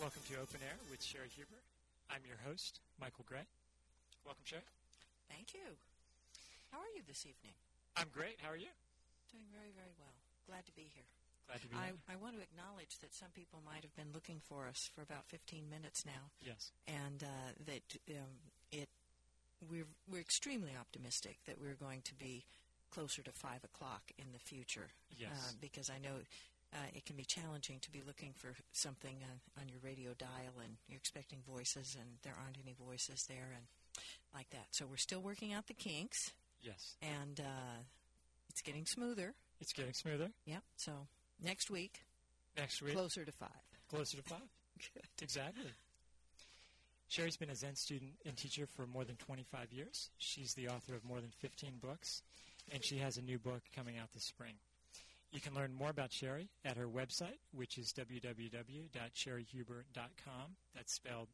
Welcome to Open Air with Sherry Huber. I'm your host, Michael Gray. Welcome, Sherry. Thank you. How are you this evening? I'm great. How are you? Doing very, very well. Glad to be here. Glad to be here. I want to acknowledge that some people might have been looking for us for about 15 minutes now. Yes. And we're extremely optimistic that we're going to be closer to 5 o'clock in the future. Yes. Because I know it can be challenging to be looking for something on your radio dial, and you're expecting voices, and there aren't any voices there, and like that. So we're still working out the kinks. Yes. And it's getting smoother. It's getting smoother. Yep. So next week, closer to 5. Closer to 5. Good. Exactly. Sherry's been a Zen student and teacher for more than 25 years. She's the author of more than 15 books, and she has a new book coming out this spring. You can learn more about Sherry at her website, which is www.sherryhuber.com. That's spelled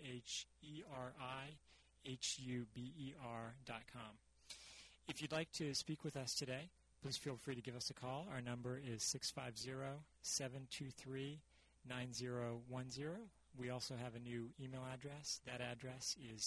CHERIHUBER.com. If you'd like to speak with us today, please feel free to give us a call. Our number is 650-723-9010. We also have a new email address. That address is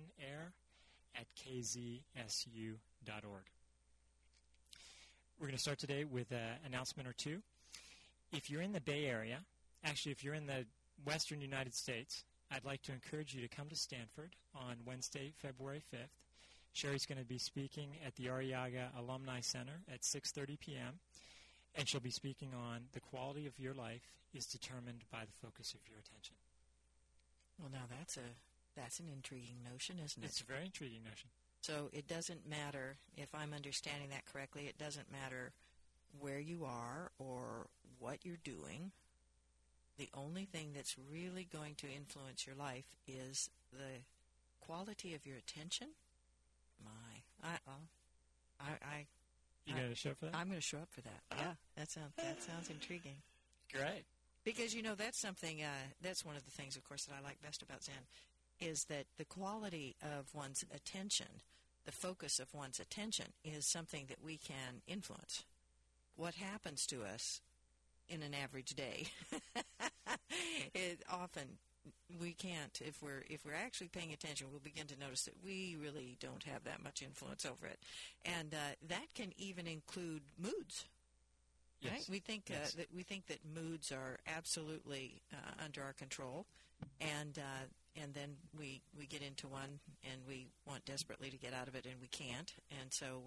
openair@kzsu.org. We're going to start today with an announcement or two. If you're in the Bay Area, actually if you're in the western United States, I'd like to encourage you to come to Stanford on Wednesday, February 5th. Sherry's going to be speaking at the Arriaga Alumni Center at 6:30 p.m., and she'll be speaking on the quality of your life is determined by the focus of your attention. Well, now that's an intriguing notion, isn't it? It's a very intriguing notion. So it doesn't matter, if I'm understanding that correctly, it doesn't matter where you are or what you're doing. The only thing that's really going to influence your life is the quality of your attention. You going to show up for that? I'm going to show up for that. Yeah, that sounds intriguing. Great. Because, that's something, that's one of the things, of course, that I like best about Zen, is that the quality of one's attention, the focus of one's attention, is something that we can influence. What happens to us in an average day, we can't. If we're actually paying attention, we'll begin to notice that we really don't have that much influence over it. And that can even include moods. Yes. Right? We think Yes. that moods are absolutely under our control, and then we get into one and we want desperately to get out of it and we can't. And so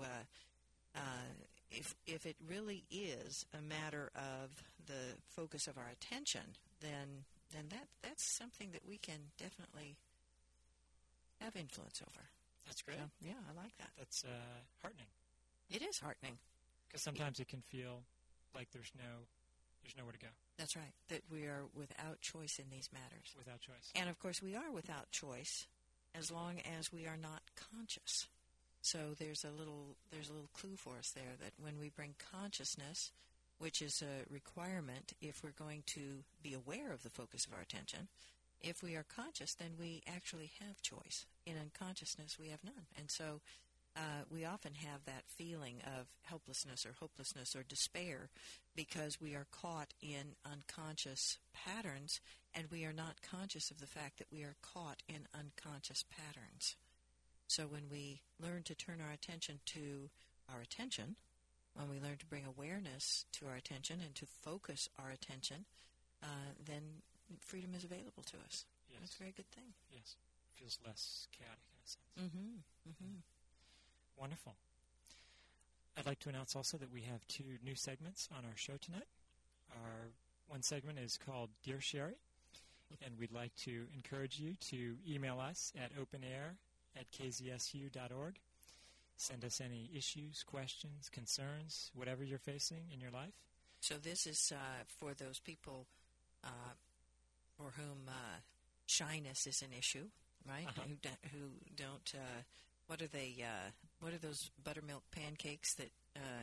if it really is a matter of the focus of our attention, then that's something that we can definitely have influence over. That's great. So, yeah, I like that. That's heartening. It is heartening. Because sometimes it can feel like there's nowhere to go. That's right, that we are without choice in these matters. Without choice. And, of course, we are without choice as long as we are not conscious. So there's a little clue for us there that when we bring consciousness, which is a requirement if we're going to be aware of the focus of our attention, if we are conscious, then we actually have choice. In unconsciousness, we have none. And so we often have that feeling of helplessness or hopelessness or despair because we are caught in unconscious patterns, and we are not conscious of the fact that we are caught in unconscious patterns. So when we learn to turn our attention to our attention, when we learn to bring awareness to our attention and to focus our attention, then freedom is available to us. Yes. That's a very good thing. Yes. Feels less chaotic in a sense. Mm-hmm. Mm-hmm. Wonderful. I'd like to announce also that we have 2 new segments on our show tonight. Our one segment is called Dear Sherry, and we'd like to encourage you to email us at openair@kzsu.org. Send us any issues, questions, concerns, whatever you're facing in your life. So this is for those people for whom shyness is an issue, right? Uh-huh. Who don't. What are they? What are those buttermilk pancakes that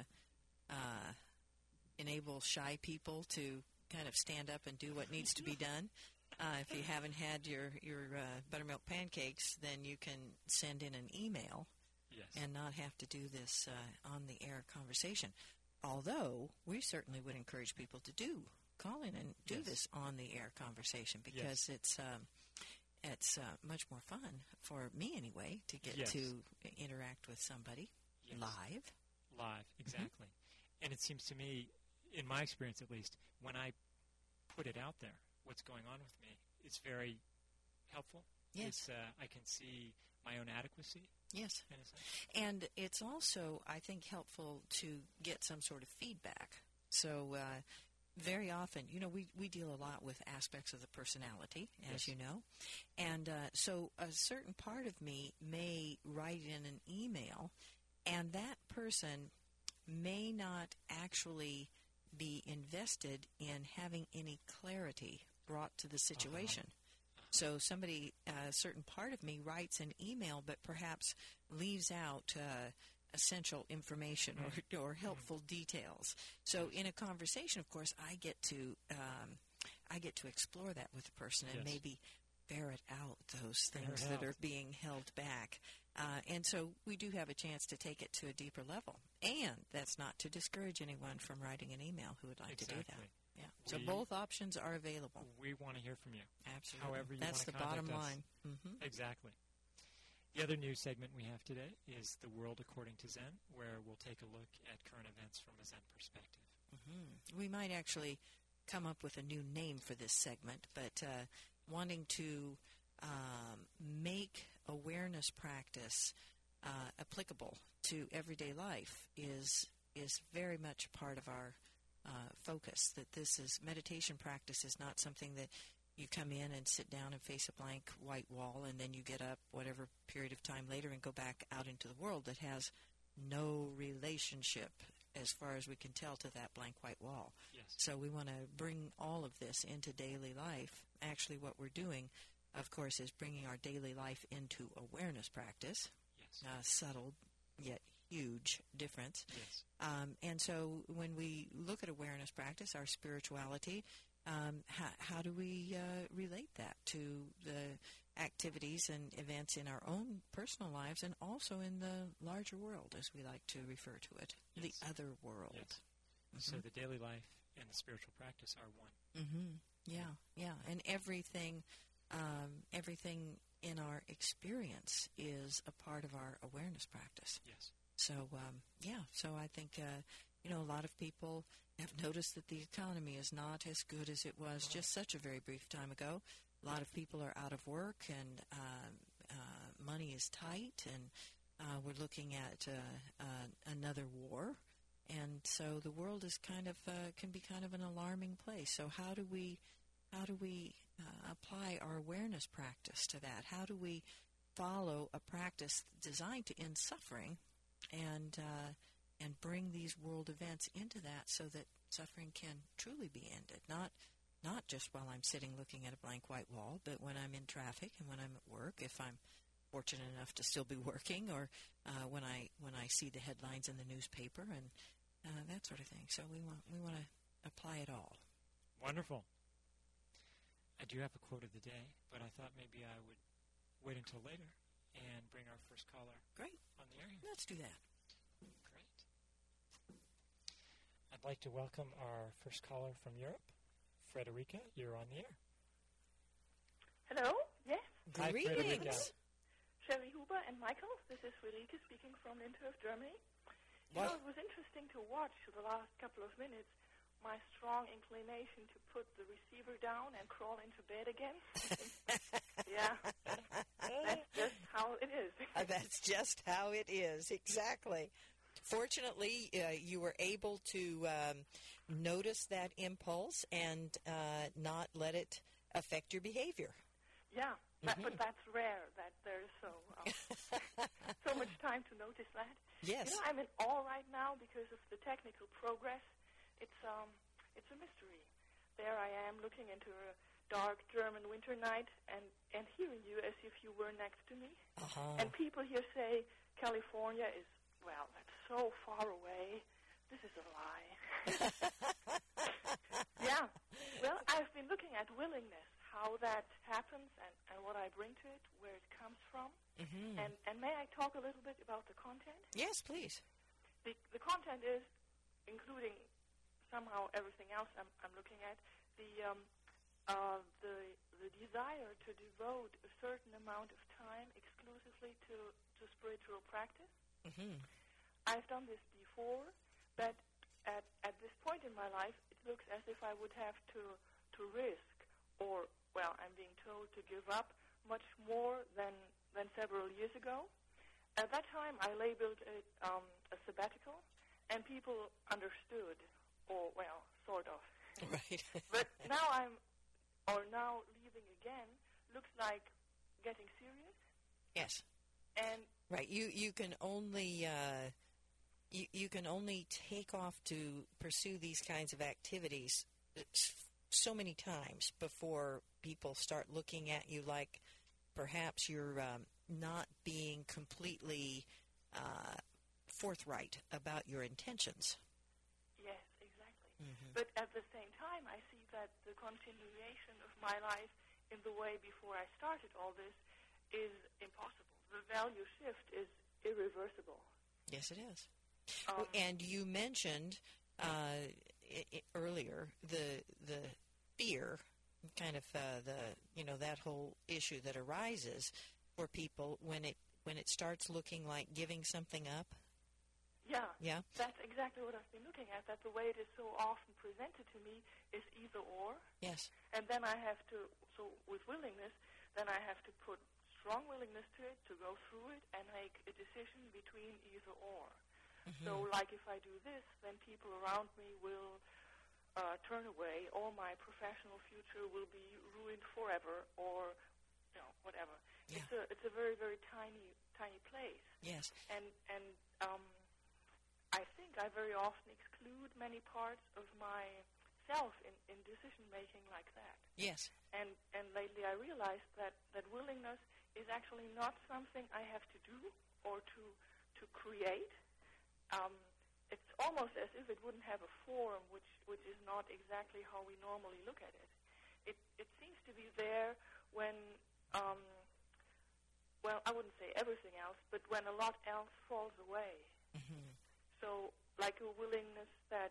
enable shy people to kind of stand up and do what needs to be done? If you haven't had your buttermilk pancakes, then you can send in an email. Yes. And not have to do this on-the-air conversation. Although we certainly would encourage people to do call in and do Yes. this on-the-air conversation because it's much more fun for me anyway to get Yes. to interact with somebody Yes. live. Live, exactly. And it seems to me, in my experience at least, when I put it out there, what's going on with me, it's very helpful. Yes. I can see my own adequacy, Yes. in a sense. And it's also, I think, helpful to get some sort of feedback. So very often, we deal a lot with aspects of the personality, as Yes. you know. And so a certain part of me may write in an email, and that person may not actually be invested in having any clarity brought to the situation. So somebody, a certain part of me writes an email, but perhaps leaves out essential information or helpful details. So in a conversation, of course, I get to explore that with the person and Yes. maybe ferret out those things Ferret that out. are being held back. And so we do have a chance to take it to a deeper level. And that's not to discourage anyone from writing an email who would like to do that. Exactly. Yeah. So We- both options are available. We want to hear from you. Absolutely. However you That's wanna the bottom contact us. line. Mm-hmm. Exactly. The other news segment we have today is The World According to Zen, where we'll take a look at current events from a Zen perspective. Mm-hmm. We might actually come up with a new name for this segment, but wanting to make awareness practice applicable to everyday life is very much a part of our focus. That this is meditation practice is not something that you come in and sit down and face a blank white wall, and then you get up whatever period of time later and go back out into the world that has no relationship, as far as we can tell, to that blank white wall. Yes. So we want to bring all of this into daily life. Actually, what we're doing, of course, is bringing our daily life into awareness practice. Yes. Subtle yet huge difference. Yes. And so when we look at awareness practice, our spirituality, how do we relate that to the activities and events in our own personal lives and also in the larger world, as we like to refer to it, Yes. the other world? Yes. So the daily life and the spiritual practice are one. Mm-hmm. Yeah. And everything in our experience is a part of our awareness practice. Yes. So, so I think, a lot of people have noticed that the economy is not as good as it was just such a very brief time ago. A lot of people are out of work, and money is tight, and we're looking at another war. And so the world is kind of can be kind of an alarming place. So how do we apply our awareness practice to that? How do we follow a practice designed to end suffering, and bring these world events into that so that suffering can truly be ended? Not just while I'm sitting looking at a blank white wall, but when I'm in traffic and when I'm at work, if I'm fortunate enough to still be working, or when I see the headlines in the newspaper and that sort of thing. So we want to apply it all. Wonderful. I do have a quote of the day, but I thought maybe I would wait until later and bring our first caller Great. on the air here. Let's do that. Great. I'd like to welcome our first caller from Europe. Frederica, you're on the air. Hello, yes, Hi, Frederica. Greetings. Sherry Huber and Michael. This is Friederike speaking from Lindhof, Germany. You know, it was interesting to watch the last couple of minutes my strong inclination to put the receiver down and crawl into bed again. Yeah, that's just how it is. That's just how it is, exactly. Fortunately, you were able to notice that impulse and not let it affect your behavior. Yeah, but that's rare that there's so much time to notice that. Yes. You know, I'm in awe right now because of the technical progress. It's a mystery. There I am looking into a dark German winter night and hearing you as if you were next to me. Uh-huh. And people here say California is, well, that's so far away. This is a lie. Yeah. Well, I've been looking at willingness, how that happens and what I bring to it, where it comes from. Mm-hmm. And may I talk a little bit about the content? Yes, please. The content is including somehow everything else I'm looking at, the desire to devote a certain amount of time exclusively to spiritual practice. Mm-hmm. I've done this before, but at this point in my life, it looks as if I would have to risk, or, well, I'm being told to give up much more than several years ago. At that time, I labeled it a sabbatical, and people understood, or, well, sort of. Right. But now now leaving again looks like getting serious. Yes. And right. You can only you can only take off to pursue these kinds of activities so many times before people start looking at you like perhaps you're not being completely forthright about your intentions. Yes, exactly. Mm-hmm. But at the same time, I see that the continuation of my life in the way before I started all this is impossible. The value shift is irreversible. Yes, it is. And you mentioned earlier the fear, kind of that whole issue that arises for people when it starts looking like giving something up. Yeah. Yeah. That's exactly what I've been looking at, that the way it is so often presented to me is either or. Yes. And then I have to, so with willingness, then I have to put strong willingness to it, to go through it, and make a decision between either or. Mm-hmm. So, like if I do this, then people around me will turn away, or my professional future will be ruined forever, or, whatever. Yeah. It's a very, very tiny place. Yes. And I think I very often exclude many parts of myself in decision-making like that. Yes. And lately I realized that willingness is actually not something I have to do or to create. It's almost as if it wouldn't have a form, which is not exactly how we normally look at it. It seems to be there when, well, I wouldn't say everything else, but when a lot else falls away. Mm-hmm. So, like a willingness that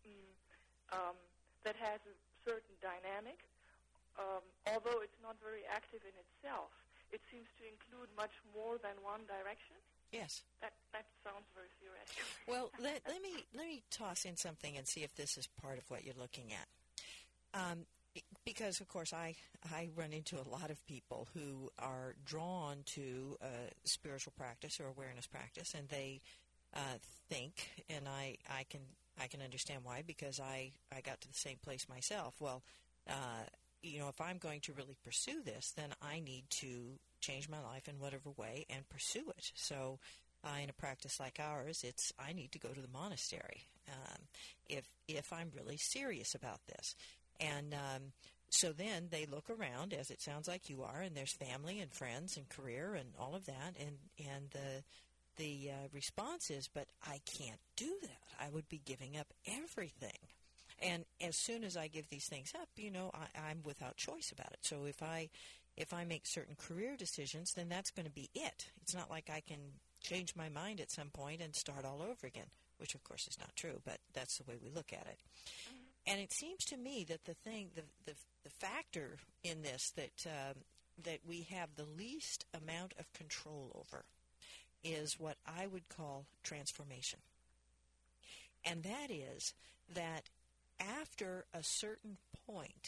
that has a certain dynamic, although it's not very active in itself, it seems to include much more than one direction. Yes. That sounds very theoretical. Well, let me toss in something and see if this is part of what you're looking at. Because, of course, I run into a lot of people who are drawn to spiritual practice or awareness practice, and they think, and I can understand why, because I got to the same place myself. Well, if I'm going to really pursue this, then I need to change my life in whatever way and pursue it. So in a practice like ours, I need to go to the monastery if I'm really serious about this. And so then they look around, as it sounds like you are, and there's family and friends and career and all of that, and the response is, but I can't do that. I would be giving up everything. And as soon as I give these things up, I'm without choice about it. So if I make certain career decisions, then that's going to be it. It's not like I can change my mind at some point and start all over again, which of course is not true, but that's the way we look at it. And it seems to me that the factor in this that we have the least amount of control over is what I would call transformation. And that is that after a certain point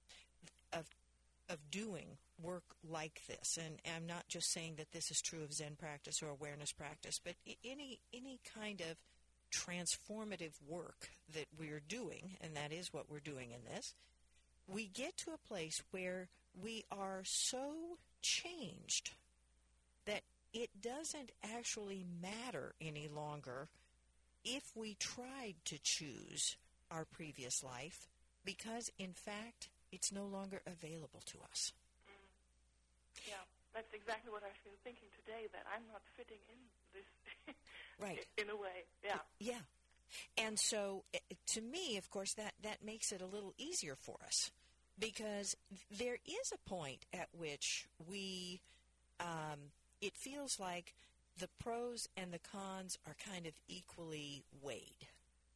of doing work like this, and I'm not just saying that this is true of Zen practice or awareness practice, but any kind of transformative work that we're doing, and that is what we're doing in this, we get to a place where we are so changed that it doesn't actually matter any longer if we tried to choose our previous life, because, in fact, it's no longer available to us. Yeah, that's exactly what I've been thinking today, that I'm not fitting in this right. in a way. Yeah. Yeah. And so, to me, of course, that makes it a little easier for us, because there is a point at which we, it feels like the pros and the cons are kind of equally weighed.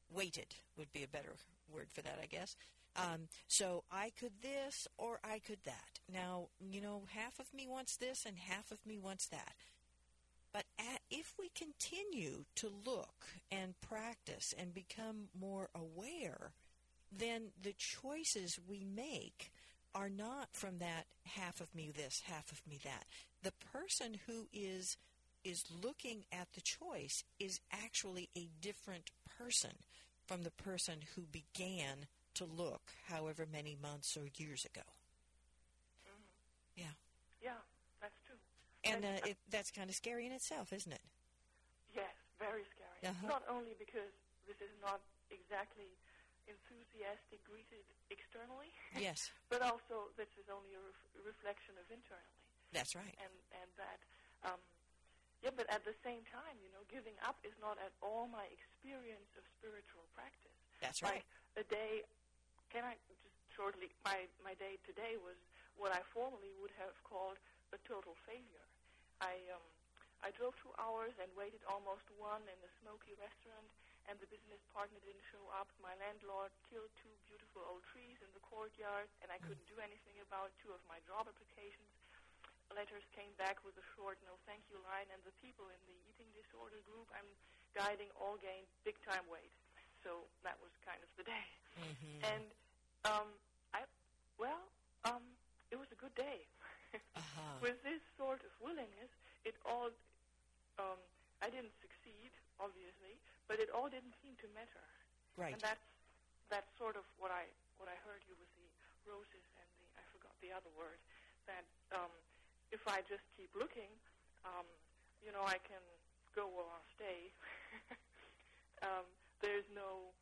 weighted would be a better word for that, I guess. So I could this or I could that. Now, half of me wants this and half of me wants that. But if we continue to look and practice and become more aware, then the choices we make are not from that half of me this, half of me that. The person who is looking at the choice is actually a different person from the person who began to look however many months or years ago. Mm-hmm. Yeah. Yeah, that's true. And that's kind of scary in itself, isn't it? Yes, very scary. Uh-huh. Not only because this is not exactly enthusiastic greeted externally, yes, but also this is only a reflection of internally. That's right. And that, but at the same time, giving up is not at all my experience of spiritual practice. That's right. Like a day, can I just shortly, my day today was what I formerly would have called a total failure. I drove 2 hours and waited almost 1 in a smoky restaurant, and the business partner didn't show up. My landlord killed 2 beautiful old trees in the courtyard, and I couldn't do anything about 2 of my job applications. Letters came back with a short no thank you line, and the people in the eating disorder group I'm guiding all gained big time weight. So that was kind of the day. Mm-hmm. And it was a good day. Uh-huh. With this sort of willingness, it all I didn't succeed, obviously, but it all didn't seem to matter. Right. And that's sort of what I heard you with the roses and I forgot the other word, that if I just keep looking, I can go or stay. There's no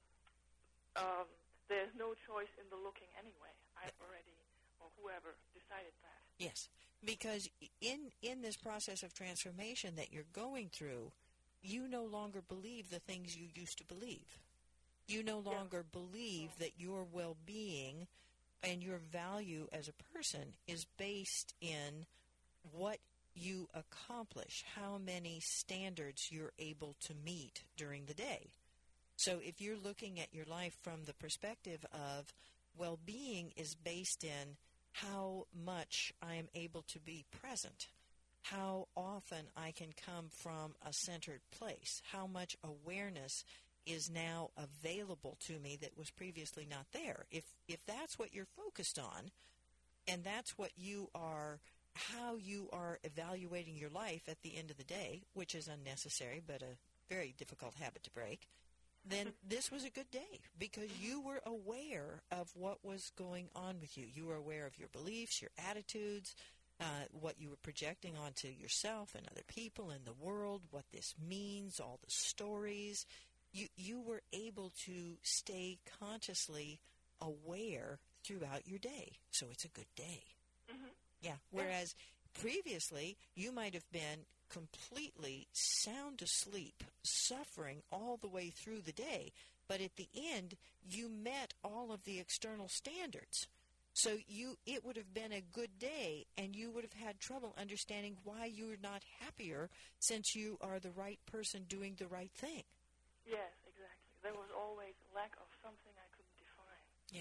choice in the looking anyway. I've already, or whoever, decided that. Yes, because in this process of transformation that you're going through, you no longer believe the things you used to believe. You no longer believe that your well-being and your value as a person is based in what you accomplish, how many standards you're able to meet during the day. So if you're looking at your life from the perspective of well-being is based in how much I am able to be present, how often I can come from a centered place, how much awareness is now available to me that was previously not there. If that's what you're focused on, and that's what you are, how you are evaluating your life at the end of the day, which is unnecessary but a very difficult habit to break, then this was a good day because you were aware of what was going on with you. You were aware of your beliefs, your attitudes, what you were projecting onto yourself and other people in the world, what this means, all the stories. You were able to stay consciously aware throughout your day. So it's a good day. Mm-hmm. Yeah. Whereas previously you might have been completely sound asleep, suffering all the way through the day, but at the end you met all of the external standards. So it would have been a good day, and you would have had trouble understanding why you were not happier since you are the right person doing the right thing. Yes, exactly. There was always a lack of something I couldn't define.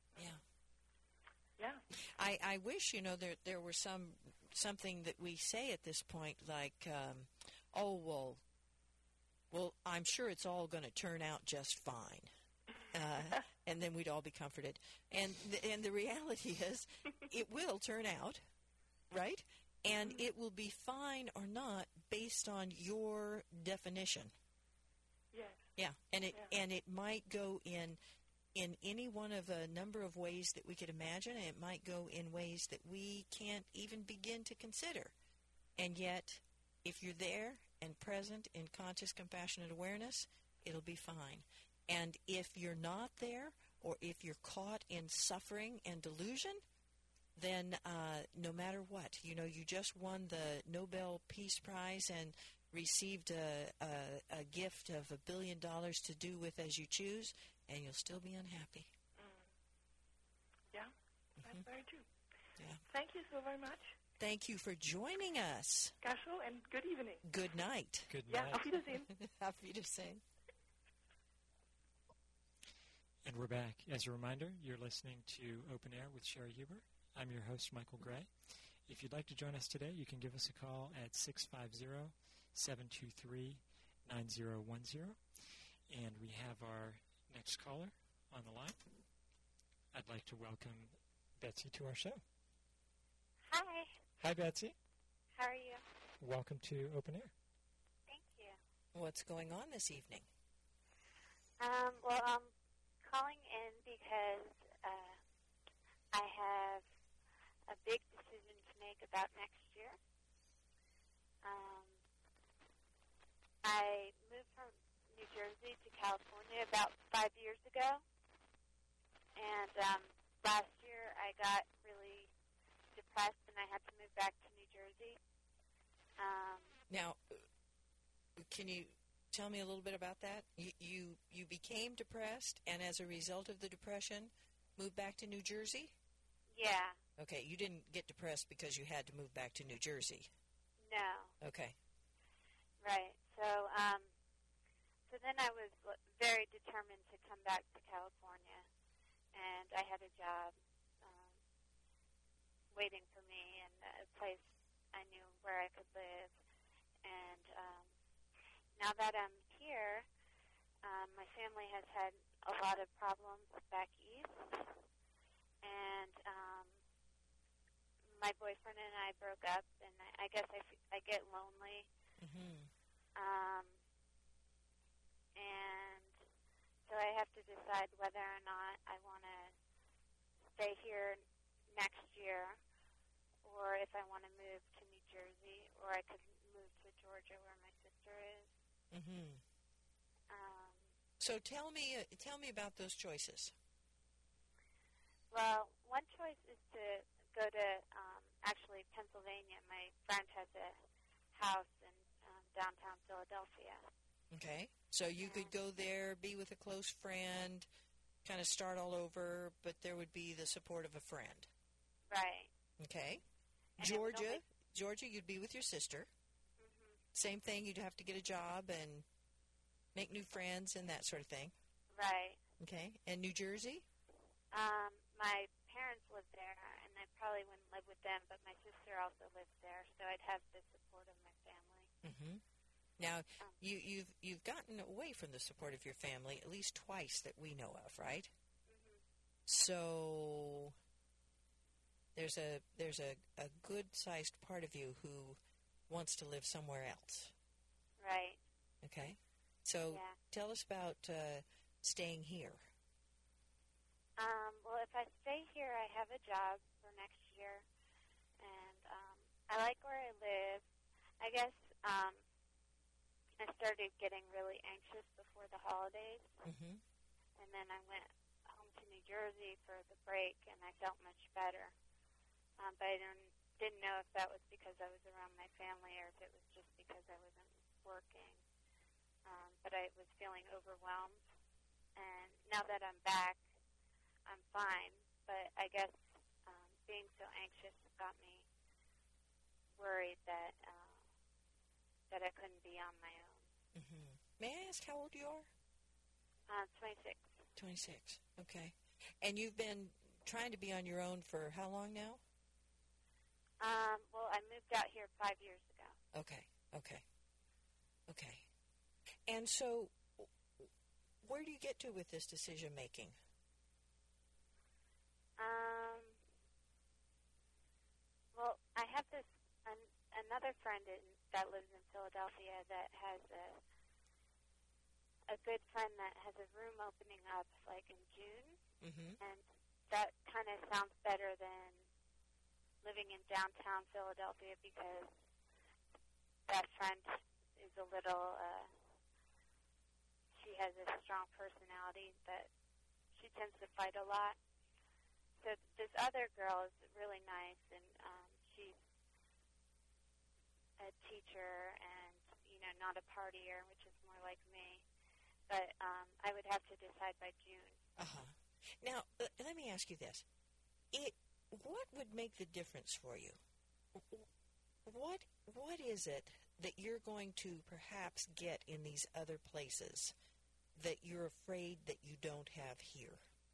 Yeah. I wish, there were something that we say at this point like, well, I'm sure it's all going to turn out just fine. And then we'd all be comforted. And the reality is it will turn out, right? And it will be fine or not based on your definition. Yes. Yeah. And it might go in any one of a number of ways that we could imagine, and it might go in ways that we can't even begin to consider. And yet, if you're there and present in conscious, compassionate awareness, it'll be fine. And if you're not there, or if you're caught in suffering and delusion, then no matter what, you just won the Nobel Peace Prize and received a gift of $1 billion to do with as you choose, and you'll still be unhappy. Yeah, that's very true. Yeah. Thank you so very much. Thank you for joining us. Cashel, and good evening. Good night. Good Yeah, night. auf Wiedersehen. Auf Wiedersehen. And we're back. As a reminder, you're listening to Open Air with Sherry Huber. I'm your host, Michael Gray. If you'd like to join us today, you can give us a call at 650-723-9010. And we have our next caller on the line. I'd like to welcome Betsy to our show. Hi. Hi, Betsy. How are you? Welcome to Open Air. Thank you. What's going on this evening? Well, I'm calling in because I have a big decision to make about next year. I moved from New Jersey to California about 5 years ago, and last year I got really depressed and I had to move back to New Jersey. Now, can you tell me a little bit about that? You became depressed, and as a result of the depression, moved back to New Jersey? Yeah. Okay, you didn't get depressed because you had to move back to New Jersey. No. Okay. Right. So then I was very determined to come back to California, and I had a job waiting for me and a place I knew where I could live. And now that I'm here, my family has had a lot of problems back east, and my boyfriend and I broke up, and I guess I get lonely. Mm-hmm. And so I have to decide whether or not I want to stay here next year, or if I want to move to New Jersey, or I could move to Georgia where my sister is. Mm-hmm. So tell me about those choices. Well, one choice is to go to actually Pennsylvania. My friend has a house in downtown Philadelphia. Okay. So you could go there, be with a close friend, kind of start all over, but there would be the support of a friend. Right. Okay. And Georgia, you'd be with your sister. Mm-hmm. Same thing, you'd have to get a job and make new friends and that sort of thing. Right. Okay. And New Jersey? My parents live there, and I probably wouldn't live with them, but my sister also lives there, so I'd have the support of my family. Mm-hmm. Now, you've gotten away from the support of your family at least twice that we know of, right? Mm-hmm. So there's a good-sized part of you who wants to live somewhere else. Right. Okay. So Yeah. tell us about staying here. Well, if I stay here, I have a job for next year, and I like where I live. I guess I started getting really anxious before the holidays, Mm-hmm. and then I went home to New Jersey for the break, and I felt much better. But I didn't know if that was because I was around my family or if it was just because I wasn't working. But I was feeling overwhelmed, and now that I'm back, I'm fine. But I guess being so anxious got me worried that I couldn't be on my own. Mm-hmm. May I ask how old you are? 26. 26. Okay. And you've been trying to be on your own for how long now? Well, I moved out here 5 years ago. Okay. And so where do you get to with this decision making? Well, I have this another friend that lives in Philadelphia that has a good friend that has a room opening up like in June, Mm-hmm. and that kind of sounds better than living in downtown Philadelphia because that friend is a little. She has a strong personality that she tends to fight a lot. So this other girl is really nice, and she's a teacher and, not a partier, which is more like me. But I would have to decide by June. Uh-huh. Now, let me ask you this. What would make the difference for you? What is it that you're going to perhaps get in these other places that you're afraid that you don't have here?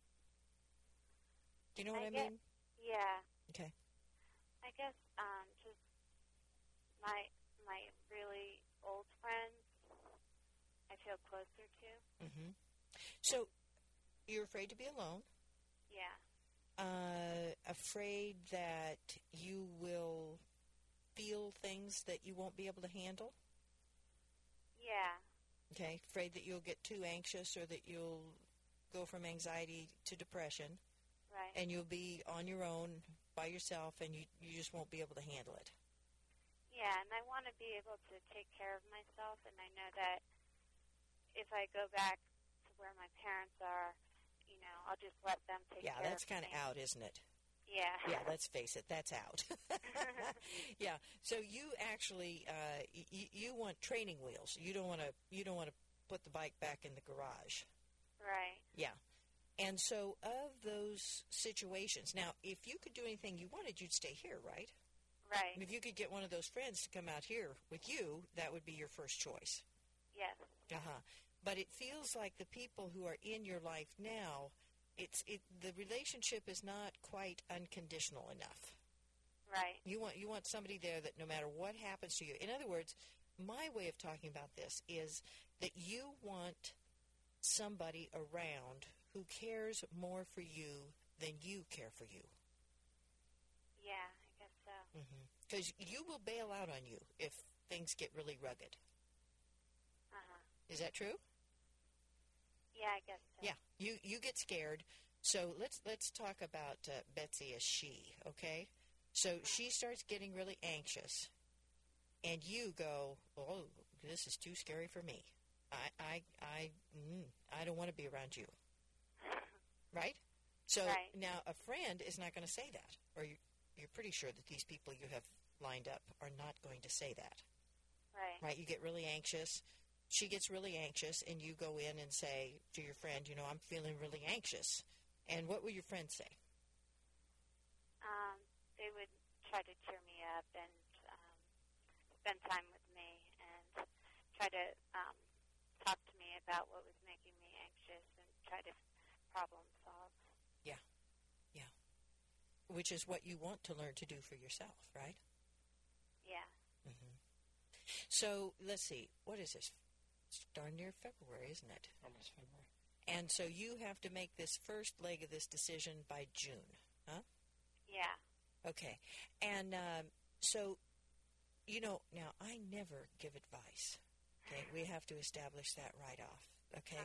Do you know what I mean? Yeah. Okay. I guess just my really old friends I feel closer to. Mm-hmm. So you're afraid to be alone? Yeah. Afraid that you will feel things that you won't be able to handle? Yeah. Okay. Afraid that you'll get too anxious or that you'll go from anxiety to depression. Right. And you'll be on your own by yourself and you just won't be able to handle it. Yeah, and I want to be able to take care of myself, and I know that if I go back to where my parents are, I'll just let them take care of me. Yeah, that's kind of out, isn't it? Yeah. Yeah, let's face it, that's out. Yeah. So you actually you want training wheels. You don't want to put the bike back in the garage. Right. Yeah. And so of those situations, now if you could do anything you wanted, you'd stay here, right? Right. And if you could get one of those friends to come out here with you, that would be your first choice. Yes. Uh-huh. But it feels like the people who are in your life now, the relationship is not quite unconditional enough. Right. You want somebody there that no matter what happens to you. In other words, my way of talking about this is that you want somebody around who cares more for you than you care for you. Yeah, I guess so. Because you will bail out on you if things get really rugged. Uh-huh. Is that true? Yeah, I guess so. Yeah, you get scared. So let's talk about Betsy as she, okay? So she starts getting really anxious, and you go, "Oh, this is too scary for me. I don't want to be around you." Right? So right. Now a friend is not going to say that, or you're pretty sure that these people you have lined up are not going to say that. Right. Right? You get really anxious. She gets really anxious, and you go in and say to your friend, I'm feeling really anxious. And what will your friend say? They would try to cheer me up and spend time with me and try to talk to me about what was making me anxious and try to problem solve. Yeah. Which is what you want to learn to do for yourself, right? Yeah. Mm-hmm. So let's see. What is this? It's darn near February, isn't it? Almost February. And so you have to make this first leg of this decision by June, huh? Yeah. Okay. And so, now I never give advice. Okay, we have to establish that right off. Okay.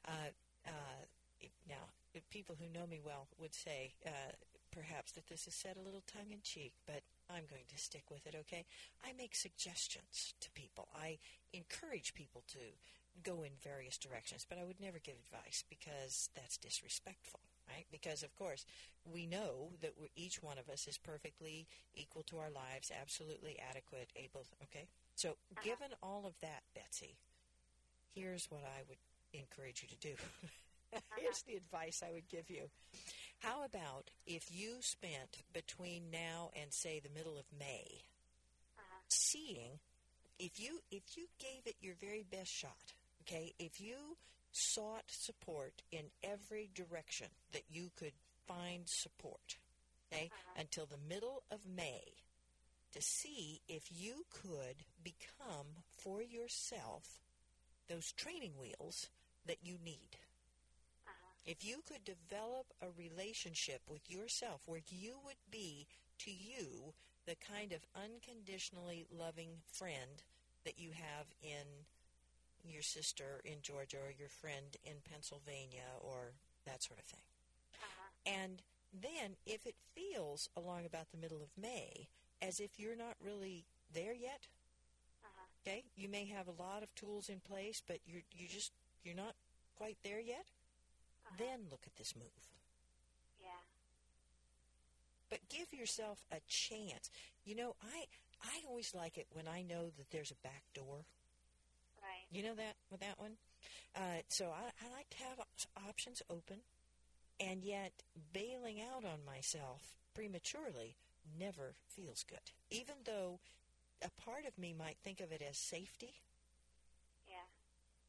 Now, if people who know me well would say perhaps that this is said a little tongue-in-cheek, but I'm going to stick with it, okay? I make suggestions to people. I encourage people to go in various directions, but I would never give advice because that's disrespectful, right? Because, of course, we know that each one of us is perfectly equal to our lives, absolutely adequate, able, okay? So given all of that, Betsy, here's what I would encourage you to do. Here's the advice I would give you. How about if you spent between now and, say, the middle of May, seeing if you gave it your very best shot, okay, if you sought support in every direction that you could find support, okay, until the middle of May, to see if you could become for yourself those training wheels that you need. If you could develop a relationship with yourself where you would be, to you, the kind of unconditionally loving friend that you have in your sister in Georgia or your friend in Pennsylvania or that sort of thing. And then if it feels along about the middle of May as if you're not really there yet, okay, you may have a lot of tools in place, but you're not quite there yet, then look at this move. Yeah. But give yourself a chance. I always like it when I know that there's a back door. Right. You know that with that one? So I like to have options open, and yet bailing out on myself prematurely never feels good. Even though a part of me might think of it as safety. Yeah.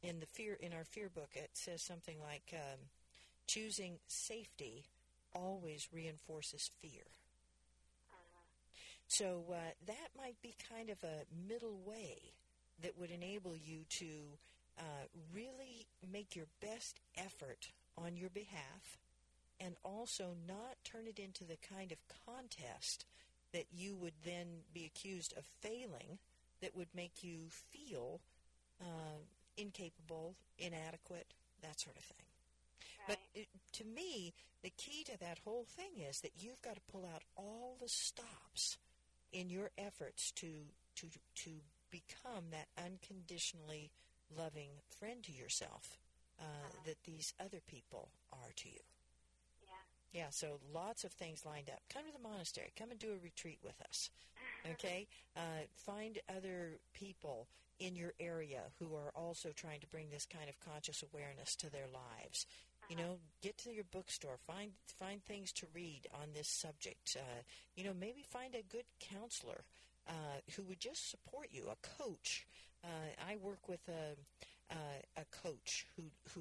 in our fear book, it says something like choosing safety always reinforces fear. So that might be kind of a middle way that would enable you to really make your best effort on your behalf, and also not turn it into the kind of contest that you would then be accused of failing, that would make you feel incapable, inadequate, that sort of thing. Right. But to me, the key to that whole thing is that you've got to pull out all the stops in your efforts to become that unconditionally loving friend to yourself that these other people are to you. Yeah. Yeah, so lots of things lined up. Come to the monastery. Come and do a retreat with us. Okay? Find other people in your area who are also trying to bring this kind of conscious awareness to their lives. You know, get to your bookstore. Find things to read on this subject. Maybe find a good counselor who would just support you, a coach. I work with a coach who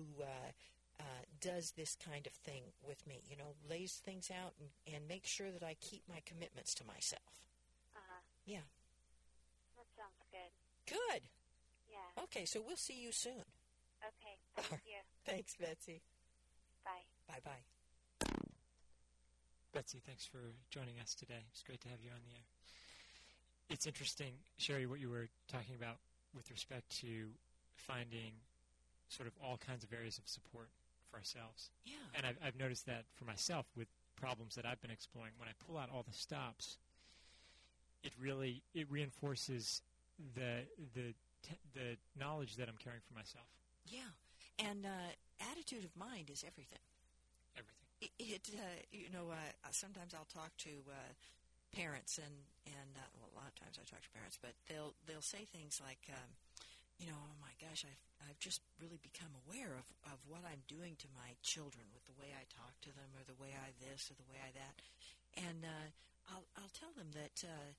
does this kind of thing with me, lays things out and makes sure that I keep my commitments to myself. Yeah. That sounds good. Good. Yeah. Okay, so we'll see you soon. Okay. Thank you. Thanks, Betsy. Bye. Bye-bye. Betsy, thanks for joining us today. It's great to have you on the air. It's interesting, Sherry, what you were talking about with respect to finding sort of all kinds of areas of support for ourselves. Yeah. And I've noticed that for myself with problems that I've been exploring. When I pull out all the stops, it reinforces the knowledge that I'm carrying for myself. Yeah. And attitude of mind is everything. Everything. Sometimes I'll talk to parents, and a lot of times I talk to parents, but they'll say things like, oh my gosh, I've just really become aware of what I'm doing to my children with the way I talk to them, or the way I this, or the way I that, and I'll tell them that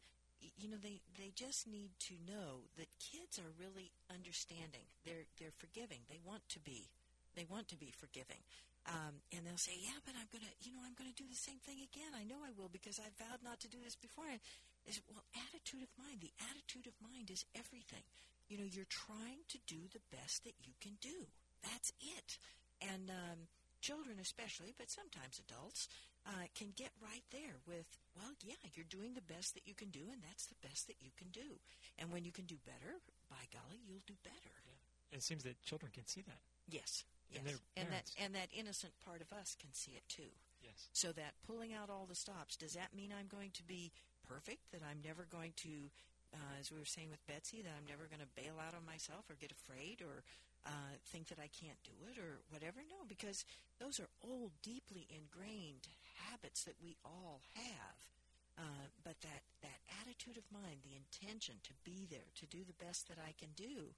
they just need to know that kids are really understanding. They're forgiving. They want to be forgiving. And they'll say, yeah, but I'm gonna do the same thing again. I know I will, because I vowed not to do this before. Well, attitude of mind. The attitude of mind is everything. You're trying to do the best that you can do. That's it. And children especially, but sometimes adults, can get right there with, well, yeah, you're doing the best that you can do, and that's the best that you can do. And when you can do better, by golly, you'll do better. Yeah. It seems that children can see that. Yes. Yes. And that innocent part of us can see it too. Yes. So that pulling out all the stops, does that mean I'm going to be perfect, that I'm never going to, as we were saying with Betsy, that I'm never going to bail out on myself or get afraid or think that I can't do it or whatever? No, because those are old, deeply ingrained habits that we all have. But that attitude of mind, the intention to be there, to do the best that I can do,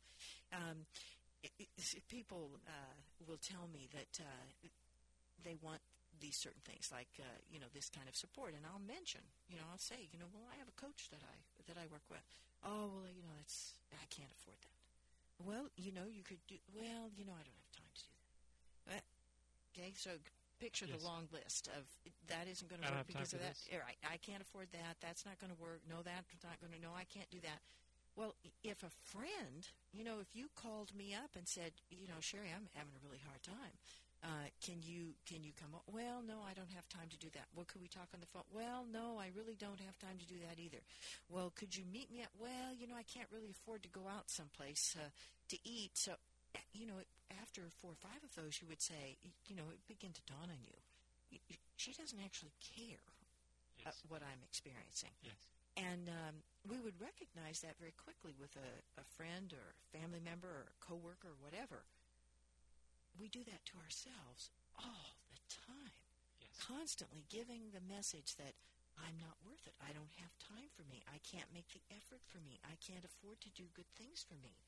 people will tell me that they want these certain things, like this kind of support, and I'll mention, I'll say, well, I have a coach that I work with. Oh, well, I can't afford that. Well, you could do. Well, I don't have time to do that. Okay, so picture the long list of that isn't going to work because of that. Right, I can't afford that. That's not going to work. No, that's not going to. No, I can't do that. Well, if a friend, if you called me up and said, Sherry, I'm having a really hard time. Can you come up? Well, no, I don't have time to do that. Well, could we talk on the phone? Well, no, I really don't have time to do that either. Well, could you meet me at? Well, I can't really afford to go out someplace to eat. So, after 4 or 5 of those, you would say, it begin to dawn on you. She doesn't actually care what I'm experiencing. Yes. And we would recognize that very quickly with a friend or a family member or a coworker or whatever. We do that to ourselves all the time, constantly giving the message that I'm not worth it. I don't have time for me. I can't make the effort for me. I can't afford to do good things for me.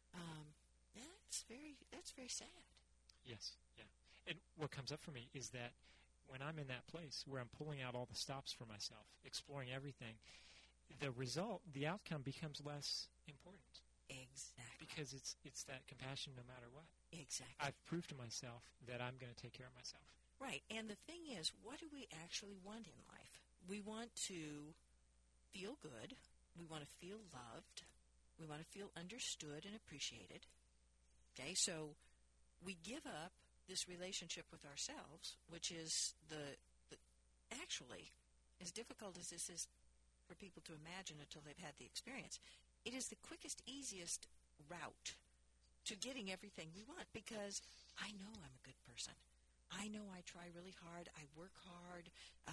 That's very sad. Yes, yeah. And what comes up for me is that when I'm in that place where I'm pulling out all the stops for myself, exploring everything, the outcome becomes less important. Exactly. Because it's that compassion no matter what. Exactly. I've proved to myself that I'm going to take care of myself. Right. And the thing is, what do we actually want in life? We want to feel good. We want to feel loved. We want to feel understood and appreciated. Okay, so we give up this relationship with ourselves, which is the actually, as difficult as this is for people to imagine until they've had the experience, it is the quickest, easiest route to getting everything we want, because I know I'm a good person. I know I try really hard. I work hard.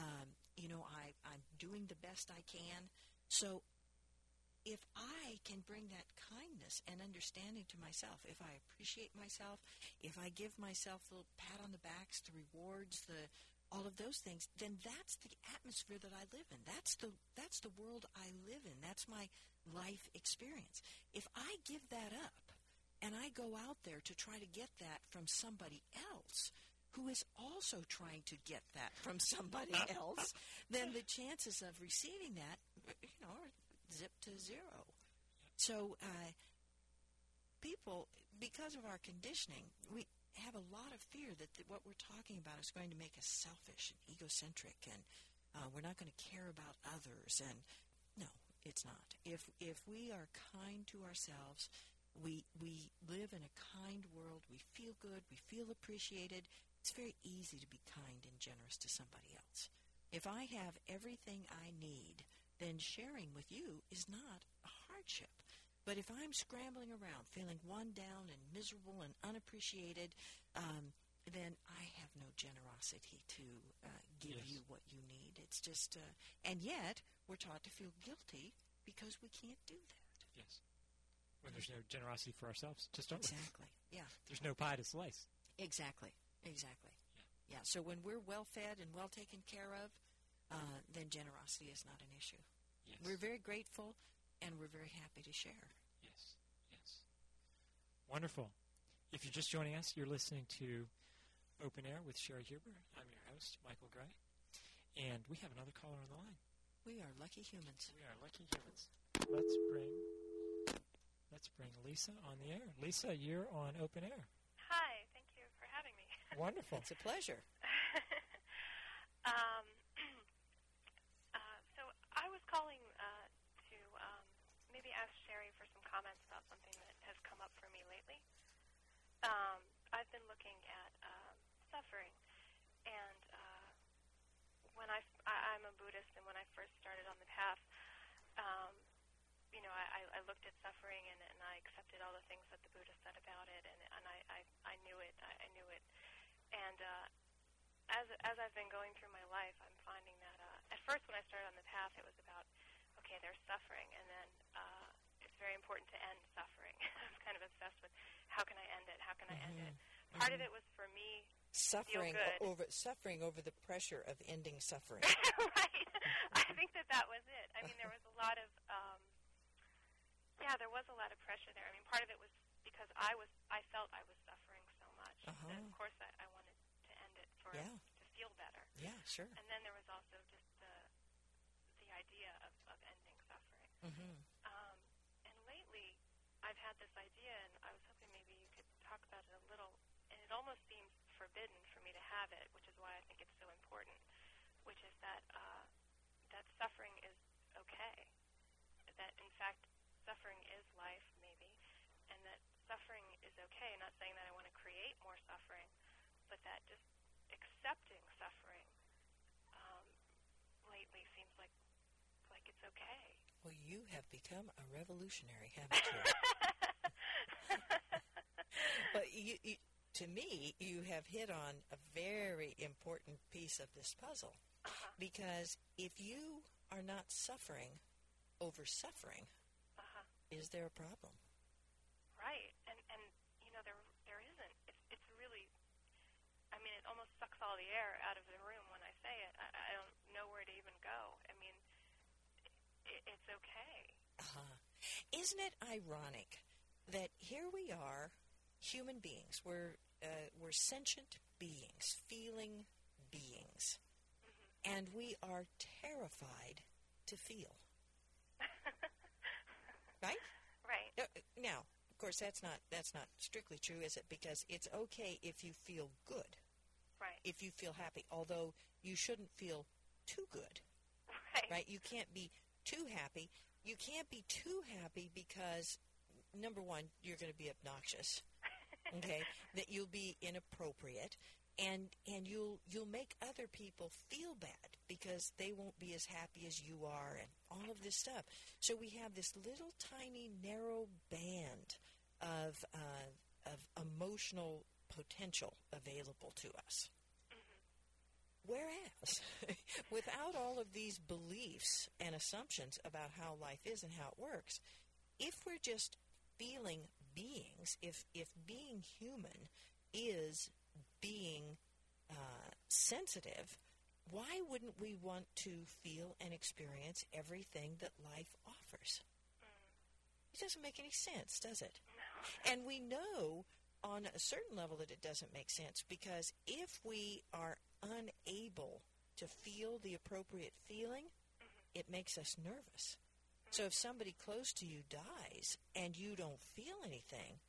I'm doing the best I can. So if I can bring that kindness and understanding to myself, if I appreciate myself, if I give myself the little pat on the backs, the rewards, all of those things, then that's the atmosphere that I live in. That's the world I live in. That's my life experience. If I give that up and I go out there to try to get that from somebody else who is also trying to get that from somebody else, then the chances of receiving that, are zip to zero. So people, because of our conditioning, we have a lot of fear that what we're talking about is going to make us selfish and egocentric, and we're not going to care about others. And no, it's not. If we are kind to ourselves, we live in a kind world, we feel good, we feel appreciated, it's very easy to be kind and generous to somebody else. If I have everything I need, then sharing with you is not a hardship. But if I'm scrambling around, feeling one down and miserable and unappreciated, then I have no generosity to give you what you need. It's just, and yet we're taught to feel guilty because we can't do that. Yes. When there's no generosity for ourselves to start with. Exactly. Yeah. There's no pie to slice. Exactly. Yeah. So when we're well fed and well taken care of, then generosity is not an issue. Yes. We're very grateful, and we're very happy to share. Yes. Wonderful. If you're just joining us, you're listening to Open Air with Sherry Huber. I'm your host, Michael Gray, and we have another caller on the line. We are lucky humans. Let's bring Lisa on the air. Lisa, you're on Open Air. Hi, thank you for having me. Wonderful. It's a pleasure. So I was calling to maybe ask Sherry for some comments about something that has come up for me lately. I've been looking at suffering, and when I'm a Buddhist, and when I first started on the path, I looked at suffering and I accepted all the things that the Buddha said about it, and I knew it. And as I've been going through my life, I'm finding that at first when I started on the path, it was about, okay, there's suffering, and then it's very important to end suffering. I was kind of obsessed with how can I end it? How can I end it? Part of it was for me suffering feel good. over the pressure of ending suffering. Right. I think that was it. I mean, there was a lot of there was a lot of pressure there. I mean, part of it was because I felt I was suffering so much that, of course, I wanted to end it to feel better. Yeah, sure. And then there was also just the idea of ending suffering. And lately, I've had this idea, and I was hoping maybe you could talk about it a little. And it almost seems forbidden for me to have it, which is why I think it's so important. Which is that that suffering is okay. That in fact, suffering is life, maybe, and that suffering is okay. Not saying that I want to create more suffering, but that just accepting suffering lately seems like it's okay. Well, you have become a revolutionary, haven't you? But to me, you have hit on a very important piece of this puzzle. Because if you are not suffering over suffering, is there a problem? Right. And there isn't. It's really, I mean, it almost sucks all the air out of the room when I say it. I don't know where to even go. I mean, it's okay. Isn't it ironic that here we are, human beings, we're sentient beings, feeling beings, and we are terrified to feel. Right? Right. Now, of course, that's not strictly true, is it? Because it's okay if you feel good. Right. If you feel happy, although you shouldn't feel too good. Right. You can't be too happy. You can't be too happy because, number one, you're going to be obnoxious. Okay? That you'll be inappropriate. And you'll make other people feel bad because they won't be as happy as you are and all of this stuff. So we have this little tiny narrow band of emotional potential available to us. Whereas, without all of these beliefs and assumptions about how life is and how it works, if we're just feeling beings, if being human is being sensitive, why wouldn't we want to feel and experience everything that life offers? It doesn't make any sense, does it? No. And we know on a certain level that it doesn't make sense, because if we are unable to feel the appropriate feeling, it makes us nervous. So if somebody close to you dies and you don't feel anything,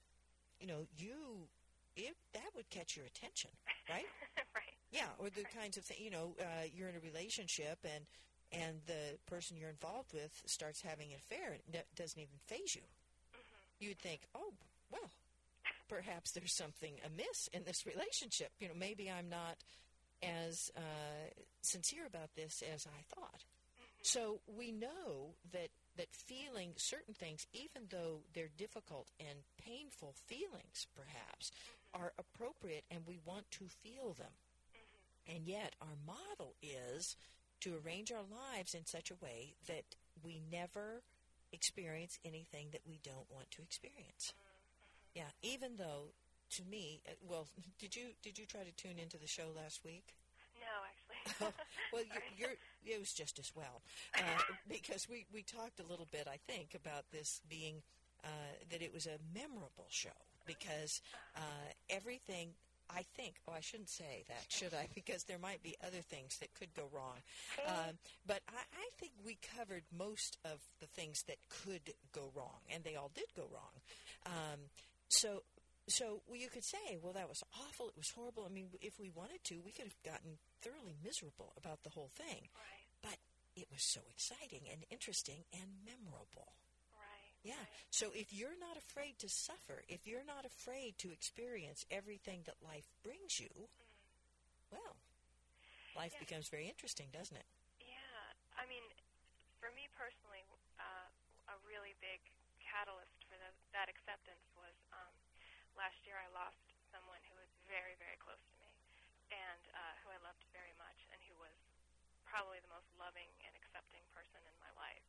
that would catch your attention, right? Right. Yeah, or the kinds of things, you're in a relationship and the person you're involved with starts having an affair and it doesn't even faze you. You'd think, oh, well, perhaps there's something amiss in this relationship. Maybe I'm not as sincere about this as I thought. So we know that feeling certain things, even though they're difficult and painful feelings, perhaps, are appropriate and we want to feel them. And yet our model is to arrange our lives in such a way that we never experience anything that we don't want to experience. Yeah, even though, to me, did you try to tune into the show last week? No, actually. Well, it was just as well, because we talked a little bit, I think, about this being that it was a memorable show, because everything, I think, I shouldn't say that, should I? Because there might be other things that could go wrong. But I think we covered most of the things that could go wrong, and they all did go wrong. So you could say, well, that was awful, it was horrible. I mean, if we wanted to, we could have gotten thoroughly miserable about the whole thing. Right. But it was so exciting and interesting and memorable. Right. Yeah. Right. So if you're not afraid to suffer, if you're not afraid to experience everything that life brings you, well, life becomes very interesting, doesn't it? Yeah. I mean, for me personally, a really big catalyst for that acceptance was last year I lost someone who was very, very close to me and who I loved very much and who was probably the most loving and accepting person in my life.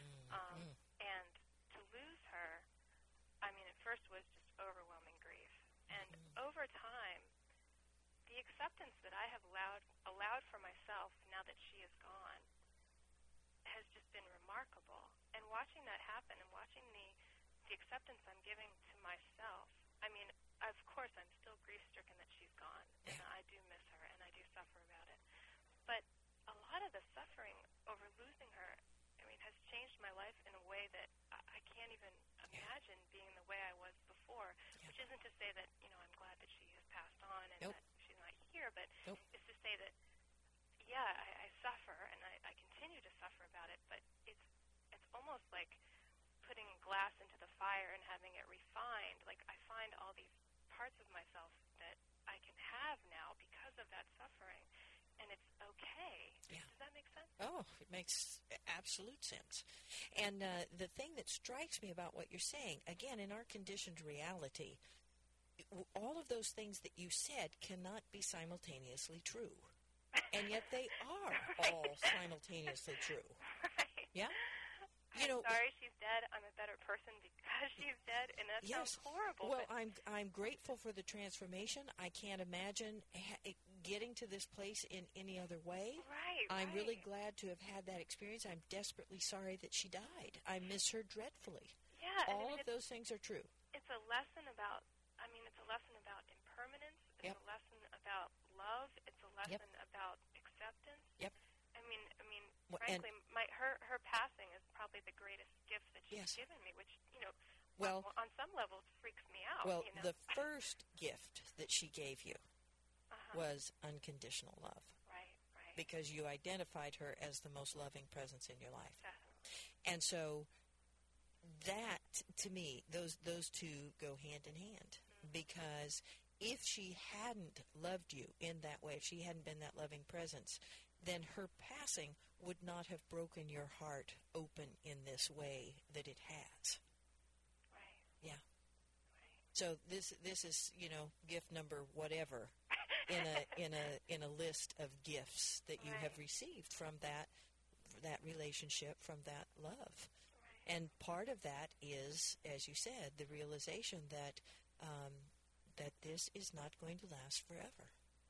And to lose her, I mean, at first was just overwhelming grief. And over time, the acceptance that I have allowed for myself now that she is gone has just been remarkable. And watching that happen and watching the acceptance I'm giving to myself, I mean, of course, I'm still grief-stricken that she's gone, and I do miss her, and I do suffer about it. But a lot of the suffering over losing her, I mean, has changed my life in a way that I can't even imagine being the way I was before, which isn't to say that, I'm glad that she has passed on and that she's not here, but it's to say that, I suffer, and I continue to suffer about it, but it's almost like putting glass into the fire and having it refined. Like, I find all these parts of myself that I can have now because of that suffering, and it's okay. Yeah. Does that make sense? Oh, it makes absolute sense. And the thing that strikes me about what you're saying, again, in our conditioned reality, all of those things that you said cannot be simultaneously true. And yet they are all simultaneously true. Right. Yeah? I'm sorry she's dead. I'm a better person because she's dead, and that sounds horrible. Well, I'm grateful for the transformation. I can't imagine getting to this place in any other way. Right. I'm really glad to have had that experience. I'm desperately sorry that she died. I miss her dreadfully. Yeah. All of those things are true. It's a lesson about impermanence. It's a lesson about love. It's a lesson about acceptance. Yep. I mean, frankly, her passing is probably the greatest gift that she's given me, which, on some level freaks me out. Well, the first gift that she gave you was unconditional love. Right. Because you identified her as the most loving presence in your life. Definitely. And so that, to me, those two go hand in hand. Because if she hadn't loved you in that way, if she hadn't been that loving presence, then her passing would not have broken your heart open in this way that it has. Right. Yeah. Right. So this is, gift number whatever in a list of gifts that you have received from that relationship, from that love. Right. And part of that is, as you said, the realization that that this is not going to last forever.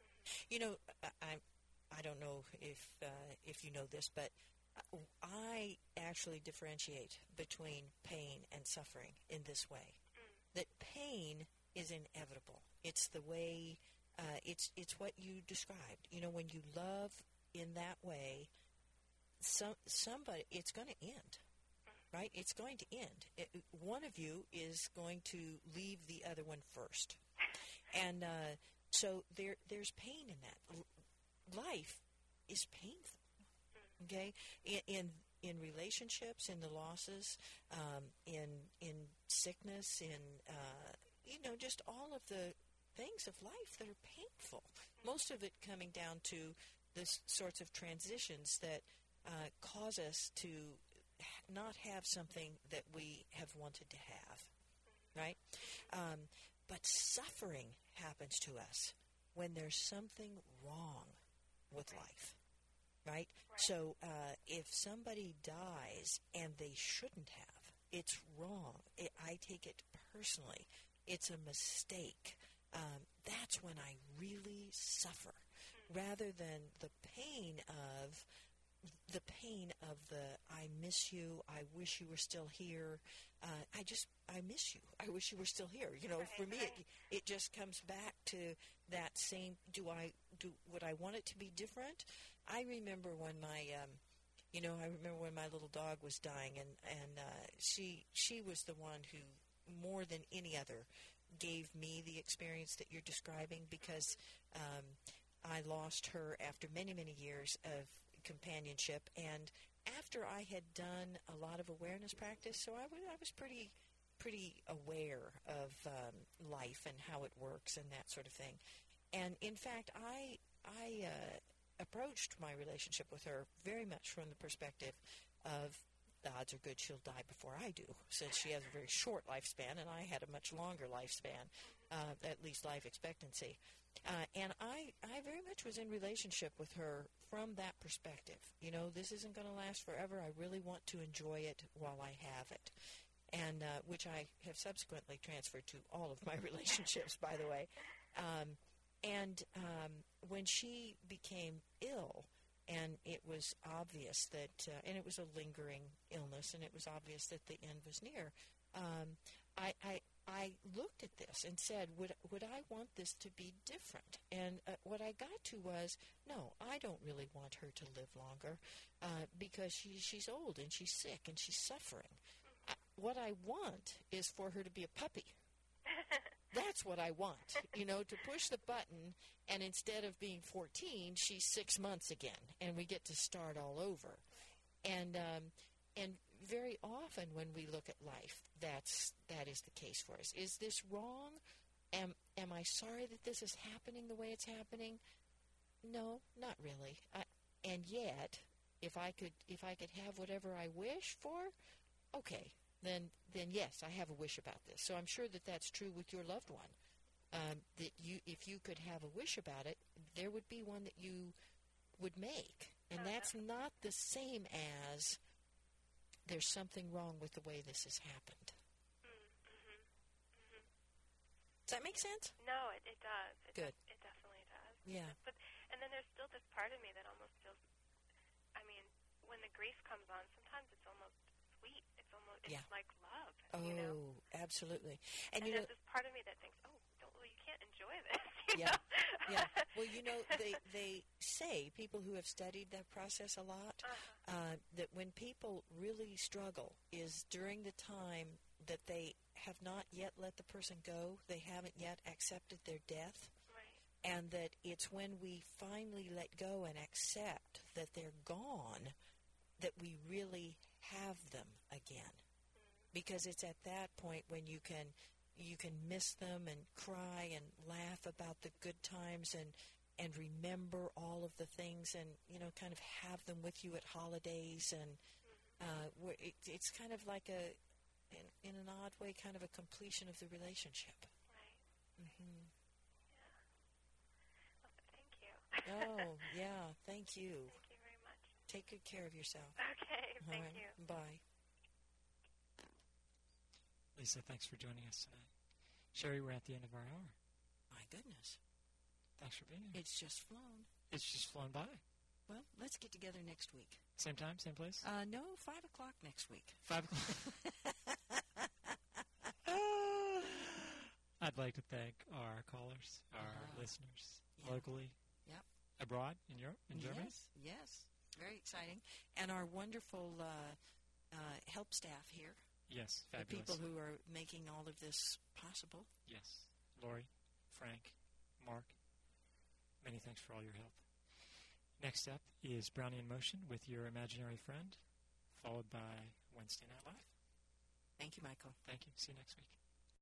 I don't know if you know this, but I actually differentiate between pain and suffering in this way. That pain is inevitable. It's the way, it's what you described. When you love in that way, somebody, it's going to end, right? It's going to end. One of you is going to leave the other one first. And so there's pain in that. Life is painful, okay? In relationships, in the losses, in sickness, in just all of the things of life that are painful. Most of it coming down to the sorts of transitions that cause us to not have something that we have wanted to have, right? But suffering happens to us when there's something wrong with life, right? So if somebody dies and they shouldn't have, it's wrong. I take it personally. It's a mistake. That's when I really suffer, rather than the pain of the I miss you, I wish you were still here. I miss you. I wish you were still here. For me, it just comes back to that same, would I want it to be different? I remember when my little dog was dying, and she was the one who, more than any other, gave me the experience that you're describing, because I lost her after many, many years of companionship, and after I had done a lot of awareness practice, so I was pretty aware of life and how it works and that sort of thing. And in fact, I approached my relationship with her very much from the perspective of the odds are good she'll die before I do, since she has a very short lifespan and I had a much longer lifespan, at least life expectancy. And I very much was in relationship with her from that perspective. This isn't going to last forever. I really want to enjoy it while I have it. And which I have subsequently transferred to all of my relationships, by the way. And when she became ill, and it was obvious that, and it was a lingering illness, and it was obvious that the end was near, I looked at this and said, would I want this to be different? And what I got to was, no, I don't really want her to live longer because she's old and she's sick and she's suffering. What I want is for her to be a puppy. That's what I want, to push the button, and instead of being 14, she's 6 months again, and we get to start all over. And very often when we look at life, that is the case for us. Is this wrong? Am I sorry that this is happening the way it's happening? No, not really. And yet, if I could have whatever I wish for, okay. Then yes, I have a wish about this. So I'm sure that that's true with your loved one. That if you could have a wish about it, there would be one that you would make. And that's not the same as there's something wrong with the way this has happened. Does that make sense? No, it does. Good. It definitely does. Yeah. And then there's still this part of me that almost feels, when the grief comes on, sometimes it's almost sweet. It's like love. Oh, absolutely. And there's this part of me that thinks, you can't enjoy this. Yeah. Yeah. Well, they say, people who have studied that process a lot, that when people really struggle is during the time that they have not yet let the person go, they haven't yet accepted their death, and that it's when we finally let go and accept that they're gone that we really have them again. Because it's at that point when you can miss them and cry and laugh about the good times and remember all of the things and, kind of have them with you at holidays. And it's kind of like in an odd way, kind of a completion of the relationship. Right. Mm-hmm. Yeah. Well, thank you. Oh, yeah. Thank you. Thank you very much. Take good care of yourself. Okay. All Thank right. you. Bye. Lisa, thanks for joining us tonight. Sherry, we're at the end of our hour. My goodness. Thanks for being here. It's just flown. It's just flown by. Well, let's get together next week. Same time, same place? No, 5 o'clock next week. 5 o'clock. I'd like to thank our callers, our listeners, locally, abroad, in Europe, in Germany. Yes. Very exciting. And our wonderful help staff here. Yes, The fabulous. people who are making all of this possible. Yes. Lori, Frank, Mark, many thanks for all your help. Next up is Brownie in Motion with Your Imaginary Friend, followed by Wednesday Night Live. Thank you, Michael. Thank you. See you next week.